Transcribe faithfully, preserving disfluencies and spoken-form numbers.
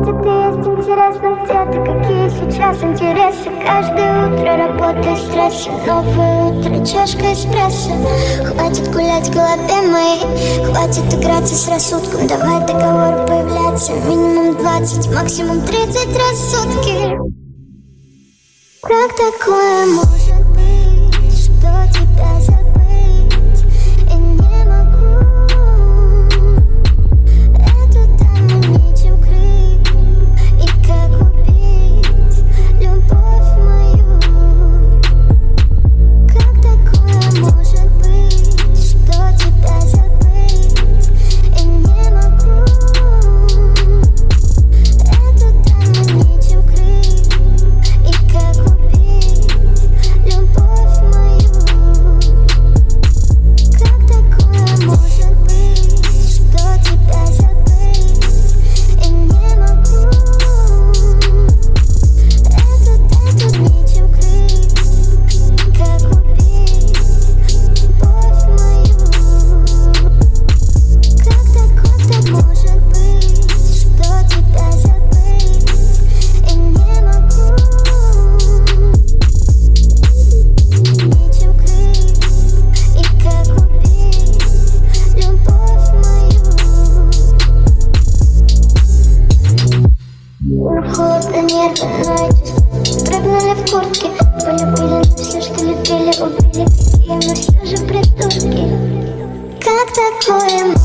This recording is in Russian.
где ты есть, интересно, где ты, какие сейчас интересы. Каждое утро работа и стресс, новое утро, чашка эспрессо. Хватит гулять в голове моей, хватит играться с рассудком. Давай договор появляться минимум двадцать, максимум тридцать раз в сутки. Как такое может быть, что тебя забыть? И не могу эту тайну ничем крыть. И как убить любовь мою? Как такое может быть, что тебя забыть? И не могу эту тайну ничем крыть. И как убить любовь мою? Как такое может быть, что тебя забыть? И не могу эту тайну ничем крыть. Как убить любовь мою? Как такое может быть, что тебя забыть? И не могу ничем крыть. И как убить любовь мою? Холодно, нервы, ночь. Прыгнули в куртки, полюбили, но все, что любили, убили. Какие мы все же придурки. Как такое